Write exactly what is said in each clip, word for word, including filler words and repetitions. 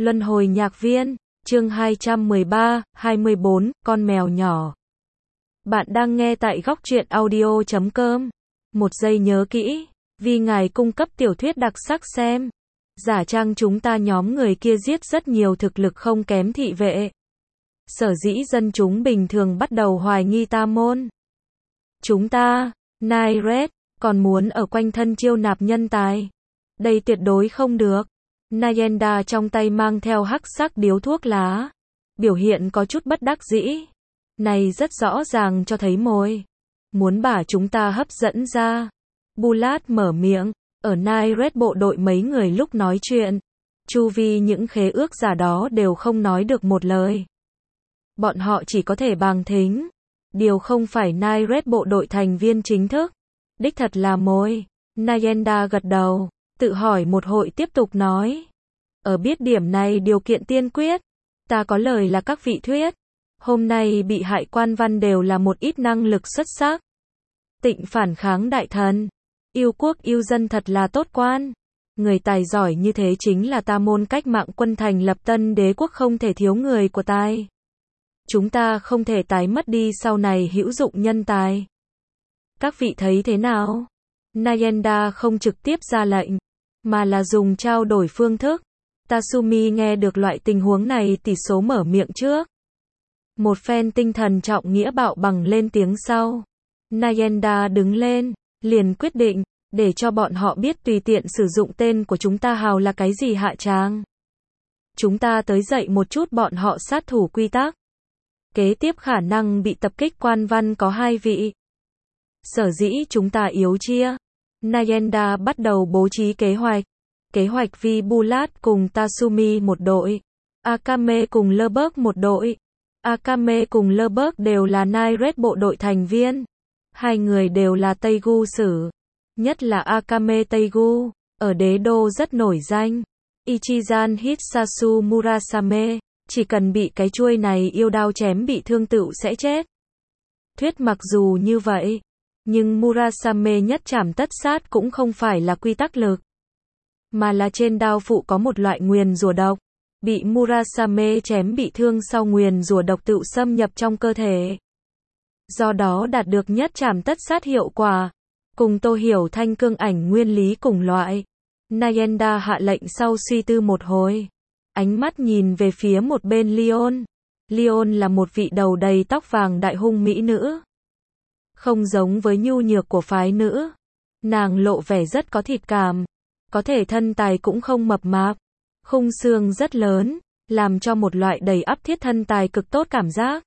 Luân hồi nhạc viên, chương hai trăm mười ba, hai mươi bốn, con mèo nhỏ. Bạn đang nghe tại góc truyện audio chấm com. Một giây nhớ kỹ, vì ngài cung cấp tiểu thuyết đặc sắc xem. Giả trang chúng ta nhóm người kia giết rất nhiều thực lực không kém thị vệ. Sở dĩ dân chúng bình thường bắt đầu hoài nghi ta môn. Chúng ta, Night Red, còn muốn ở quanh thân chiêu nạp nhân tài. Đây tuyệt đối không được. Nayenda trong tay mang theo hắc sắc điếu thuốc lá. Biểu hiện có chút bất đắc dĩ. Này rất rõ ràng cho thấy mồi. Muốn bả chúng ta hấp dẫn ra. Bulat mở miệng. Ở Night Red bộ đội mấy người lúc nói chuyện. Chu vi những khế ước giả đó đều không nói được một lời. Bọn họ chỉ có thể bàng thính. Điều không phải Night Red bộ đội thành viên chính thức. Đích thật là mồi. Nayenda gật đầu. Tự hỏi một hội tiếp tục nói. Ở biết điểm này điều kiện tiên quyết. Ta có lời là các vị thuyết. Hôm nay bị hại quan văn đều là một ít năng lực xuất sắc. Tịnh phản kháng đại thần. Yêu quốc yêu dân thật là tốt quan. Người tài giỏi như thế chính là ta môn cách mạng quân thành lập tân đế quốc không thể thiếu người của tài. Chúng ta không thể tái mất đi sau này hữu dụng nhân tài. Các vị thấy thế nào? Nayenda không trực tiếp ra lệnh, mà là dùng trao đổi phương thức. Tasumi nghe được loại tình huống này tỷ số mở miệng trước. Một phen tinh thần trọng nghĩa bạo bằng lên tiếng sau. Nayenda đứng lên, liền quyết định, để cho bọn họ biết tùy tiện sử dụng tên của chúng ta hào là cái gì hạ tràng. Chúng ta tới dạy một chút bọn họ sát thủ quy tắc. Kế tiếp khả năng bị tập kích quan văn có hai vị. Sở dĩ chúng ta yếu chia. Nayenda bắt đầu bố trí kế hoạch. Kế hoạch vì Bulat cùng Tasumi một đội. Akame cùng Lerberg một đội. Akame cùng Lerberg đều là Night Red bộ đội thành viên. Hai người đều là Teigu sử. Nhất là Akame Teigu, ở đế đô rất nổi danh. Ichijan Hitsasu Murasame, chỉ cần bị cái chuôi này yêu đao chém bị thương tựu sẽ chết. Thuyết mặc dù như vậy, nhưng Murasame nhất trảm tất sát cũng không phải là quy tắc lực. Mà là trên đao phụ có một loại nguyền rủa độc. Bị Murasame chém bị thương sau nguyền rủa độc tự xâm nhập trong cơ thể. Do đó đạt được nhất trảm tất sát hiệu quả. Cùng Tô Hiểu thanh cương ảnh nguyên lý cùng loại. Nayenda hạ lệnh sau suy tư một hồi. Ánh mắt nhìn về phía một bên Leon. Leon là một vị đầu đầy tóc vàng đại hung mỹ nữ. Không giống với nhu nhược của phái nữ. Nàng lộ vẻ rất có thịt cảm. Có thể thân tài cũng không mập mạp. Khung xương rất lớn, làm cho một loại đầy ắp thiết thân tài cực tốt cảm giác.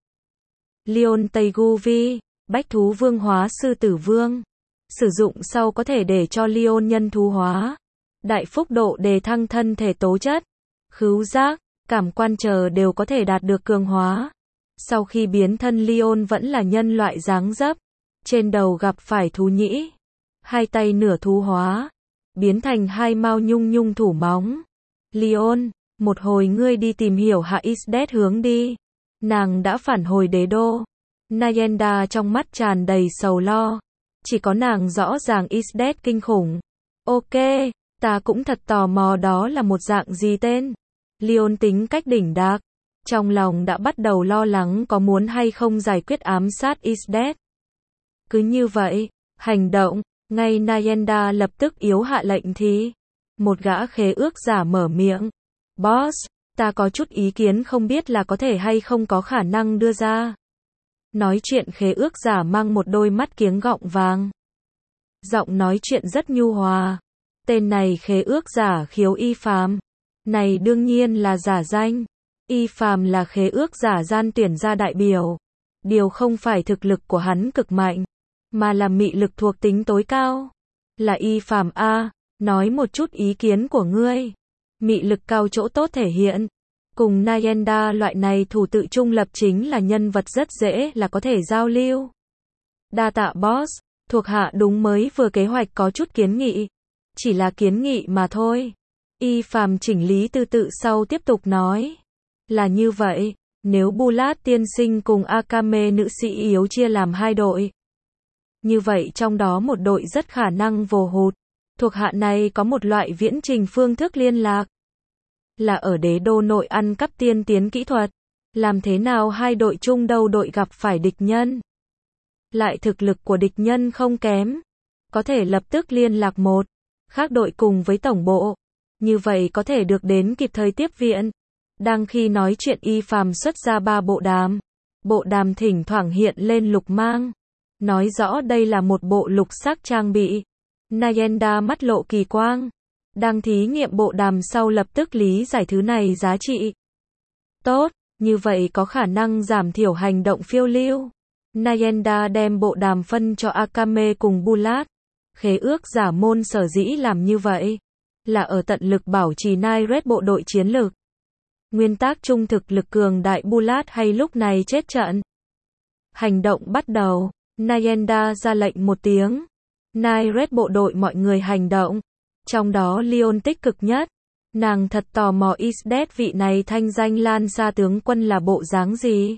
Leon Teigu Vi, bách thú vương hóa sư tử vương. Sử dụng sau có thể để cho Leon nhân thú hóa. Đại phúc độ đề thăng thân thể tố chất. Khứu giác, cảm quan chờ đều có thể đạt được cường hóa. Sau khi biến thân Leon vẫn là nhân loại dáng dấp. Trên đầu gặp phải thú nhĩ. Hai tay nửa thú hóa. Biến thành hai mao nhung nhung thủ móng. Leon, một hồi ngươi đi tìm hiểu hạ Isdet hướng đi. Nàng đã phản hồi đế đô. Nayenda trong mắt tràn đầy sầu lo. Chỉ có nàng rõ ràng Isdet kinh khủng. Ok, ta cũng thật tò mò đó là một dạng gì tên. Leon tính cách đỉnh đạc. Trong lòng đã bắt đầu lo lắng có muốn hay không giải quyết ám sát Isdet. Cứ như vậy, hành động, ngay Nayenda lập tức yếu hạ lệnh thì. Một gã khế ước giả mở miệng. Boss, ta có chút ý kiến không biết là có thể hay không có khả năng đưa ra. Nói chuyện khế ước giả mang một đôi mắt kiếng gọng vàng. Giọng nói chuyện rất nhu hòa. Tên này khế ước giả khiếu y phàm. Này đương nhiên là giả danh. Y phàm là khế ước giả gian tuyển ra đại biểu. Điều không phải thực lực của hắn cực mạnh, mà là mị lực thuộc tính tối cao. Là y phàm A, nói một chút ý kiến của ngươi. Mị lực cao chỗ tốt thể hiện. Cùng Nayenda loại này thủ tự trung lập chính là nhân vật rất dễ là có thể giao lưu. Đa tạ boss, thuộc hạ đúng mới vừa kế hoạch có chút kiến nghị. Chỉ là kiến nghị mà thôi. Y phàm chỉnh lý tư tự sau tiếp tục nói. Là như vậy, nếu Bulat tiên sinh cùng Akame nữ sĩ yếu chia làm hai đội. Như vậy trong đó một đội rất khả năng vồ hụt. Thuộc hạ này có một loại viễn trình phương thức liên lạc. là ở đế đô nội ăn cắp tiên tiến kỹ thuật. Làm thế nào hai đội chung đầu đội gặp phải địch nhân? Lại thực lực của địch nhân không kém. Có thể lập tức liên lạc một khác đội cùng với tổng bộ. Như vậy có thể được đến kịp thời tiếp viện. Đang khi nói chuyện Y Phàm xuất ra ba bộ đàm. Bộ đàm thỉnh thoảng hiện lên lục mang. Nói rõ đây là một bộ lục sắc trang bị. Nayenda mắt lộ kỳ quang. Đang thí nghiệm bộ đàm sau lập tức lý giải thứ này giá trị. Tốt, như vậy có khả năng giảm thiểu hành động phiêu lưu. Nayenda đem bộ đàm phân cho Akame cùng Bulat. Khế ước giả môn sở dĩ làm như vậy là ở tận lực bảo trì Nairet bộ đội chiến lược. Nguyên tắc trung thực lực cường đại Bulat hay lúc này chết trận. Hành động bắt đầu. Nayenda ra lệnh một tiếng. Nairet bộ đội mọi người hành động. Trong đó Leon tích cực nhất. Nàng thật tò mò Isdet vị này thanh danh lan xa tướng quân là bộ dáng gì.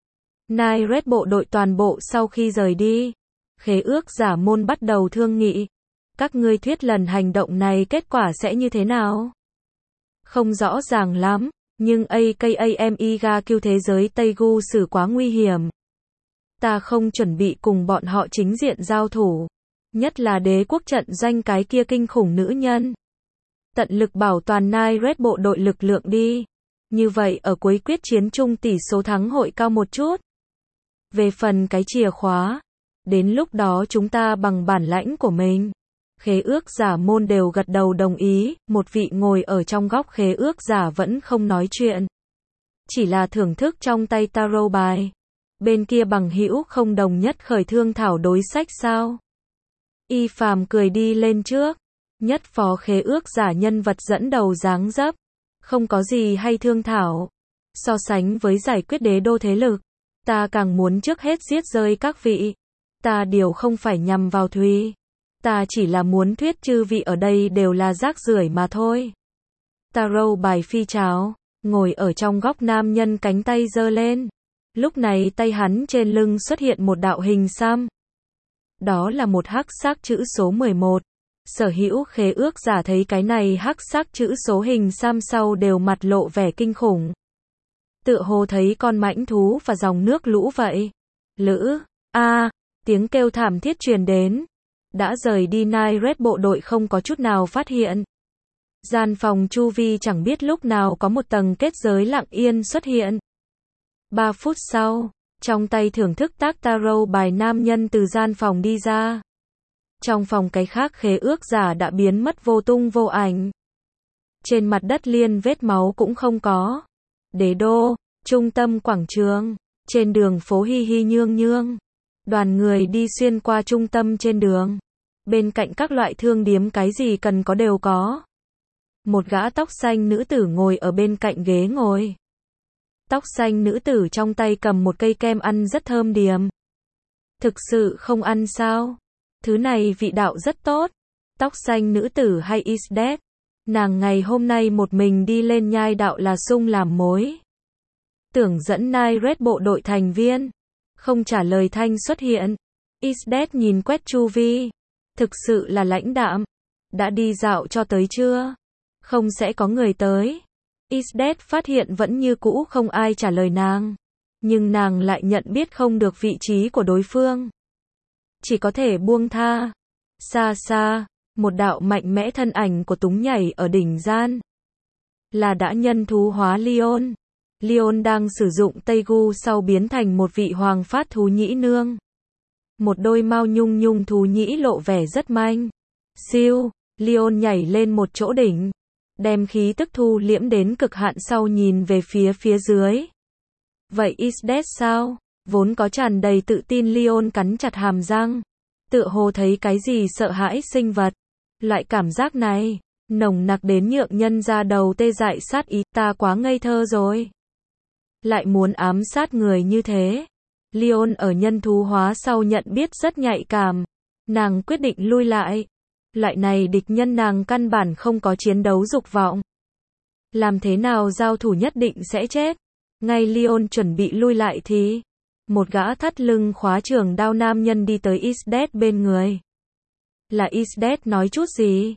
Nairet bộ đội toàn bộ sau khi rời đi. Khế ước giả môn bắt đầu thương nghị. Các ngươi thuyết lần hành động này kết quả sẽ như thế nào? Không rõ ràng lắm, nhưng a ca em Iga kêu thế giới Tây Gu xử quá nguy hiểm. Ta không chuẩn bị cùng bọn họ chính diện giao thủ. Nhất là đế quốc trận doanh cái kia kinh khủng nữ nhân. Tận lực bảo toàn Nairet bộ đội lực lượng đi. Như vậy ở cuối quyết chiến chung tỷ số thắng hội cao một chút. Về phần cái chìa khóa. Đến lúc đó chúng ta bằng bản lãnh của mình. Khế ước giả môn đều gật đầu đồng ý. Một vị ngồi ở trong góc khế ước giả vẫn không nói chuyện. Chỉ là thưởng thức trong tay tarot bài. Bên kia bằng hữu không đồng nhất khởi thương thảo đối sách sao? Y Phàm cười đi lên trước. Nhất phó khế ước giả nhân vật dẫn đầu dáng dấp. Không có gì hay thương thảo. So sánh với giải quyết đế đô thế lực. Ta càng muốn trước hết giết rơi các vị. Ta điều không phải nhằm vào Thùy. Ta chỉ là muốn thuyết chư vị ở đây đều là rác rưởi mà thôi. Tarot bài phi cháo. Ngồi ở trong góc nam nhân cánh tay giơ lên. Lúc này tay hắn trên lưng xuất hiện một đạo hình xăm. Đó là một hắc sắc chữ số mười một. Sở hữu khế ước giả thấy cái này hắc sắc chữ số hình xăm sau đều mặt lộ vẻ kinh khủng. Tựa hồ thấy con mãnh thú và dòng nước lũ vậy. Lữ, a, tiếng kêu thảm thiết truyền đến. Đã rời đi Nairet bộ đội không có chút nào phát hiện. Gian phòng chu vi chẳng biết lúc nào có một tầng kết giới lặng yên xuất hiện. Ba phút sau, trong tay thưởng thức tác tarot bài nam nhân từ gian phòng đi ra. Trong phòng cái khác khế ước giả đã biến mất vô tung vô ảnh. Trên mặt đất liên vết máu cũng không có. Đế đô, trung tâm quảng trường, trên đường phố hi hi nhương nhương. Đoàn người đi xuyên qua trung tâm trên đường. Bên cạnh các loại thương điếm cái gì cần có đều có. Một gã tóc xanh nữ tử ngồi ở bên cạnh ghế ngồi. Tóc xanh nữ tử trong tay cầm một cây kem ăn rất thơm điềm. Thực sự không ăn sao? Thứ này vị đạo rất tốt. Tóc xanh nữ tử hay Isdet. Nàng ngày hôm nay một mình đi lên nhai đạo là sung làm mối. Tưởng dẫn Nairet bộ đội thành viên. Không trả lời thanh xuất hiện. Isdet nhìn quét chu vi. Thực sự là lãnh đạm. Đã đi dạo cho tới chưa? Không sẽ có người tới. Isdet phát hiện vẫn như cũ không ai trả lời nàng. Nhưng nàng lại nhận biết không được vị trí của đối phương. Chỉ có thể buông tha. Xa xa, một đạo mạnh mẽ thân ảnh của Túng nhảy ở đỉnh gian. Là đã nhân thú hóa Leon. Leon đang sử dụng Tây Gu sau biến thành một vị hoàng phát thú nhĩ nương. Một đôi mao nhung nhung thú nhĩ lộ vẻ rất manh. Siêu, Leon nhảy lên một chỗ đỉnh. Đem khí tức thu liễm đến cực hạn sau nhìn về phía phía dưới. Vậy Isdet sao? Vốn có tràn đầy tự tin Leon cắn chặt hàm răng. Tựa hồ thấy cái gì sợ hãi sinh vật. Loại cảm giác này, nồng nặc đến nhượng nhân ra đầu tê dại sát ý, ta quá ngây thơ rồi. Lại muốn ám sát người như thế. Leon ở nhân thú hóa sau nhận biết rất nhạy cảm. Nàng quyết định lui lại. Loại này địch nhân nàng căn bản không có chiến đấu dục vọng. Làm thế nào giao thủ nhất định sẽ chết. Ngay Leon chuẩn bị lui lại thì một gã thắt lưng khóa trường đao nam nhân đi tới Isdet bên người. Là Isdet nói chút gì?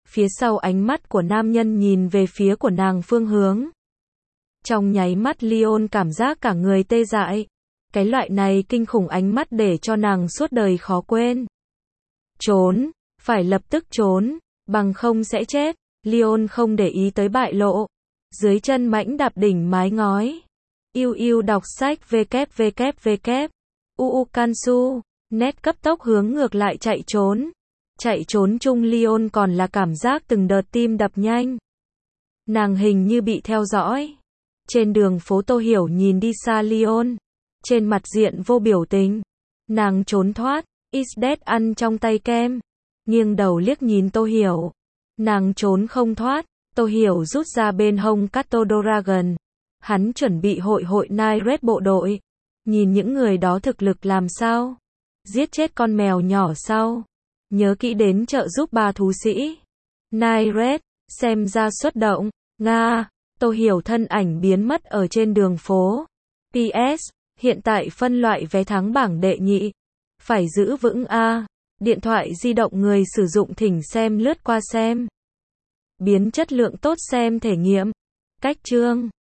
Phía sau ánh mắt của nam nhân nhìn về phía của nàng phương hướng. Trong nháy mắt Leon cảm giác cả người tê dại. Cái loại này kinh khủng ánh mắt để cho nàng suốt đời khó quên. Trốn, phải lập tức trốn, bằng không sẽ chết. Leon không để ý tới bại lộ. Dưới chân mãnh đạp đỉnh mái ngói. Yêu yêu đọc sách www. uu Kansu, net cấp tốc hướng ngược lại chạy trốn. Chạy trốn chung Leon còn là cảm giác từng đợt tim đập nhanh. Nàng hình như bị theo dõi. Trên đường phố Tô Hiểu nhìn đi xa Leon. Trên mặt diện vô biểu tình. Nàng trốn thoát. Is dead ăn trong tay kem. Nghiêng đầu liếc nhìn Tô Hiểu. Nàng trốn không thoát. Tô Hiểu rút ra bên hông Kato Dragon. Hắn chuẩn bị hội hội Night Red bộ đội. Nhìn những người đó thực lực làm sao? Giết chết con mèo nhỏ sao? Nhớ kỹ đến trợ giúp ba thú sĩ. Night Red, xem ra xuất động. Nga, Tô Hiểu thân ảnh biến mất ở trên đường phố. pê ét, hiện tại phân loại vé thắng bảng đệ nhị. Phải giữ vững A. Điện thoại di động người sử dụng thỉnh xem lướt qua xem. Biến chất lượng tốt xem thể nghiệm. Cách chương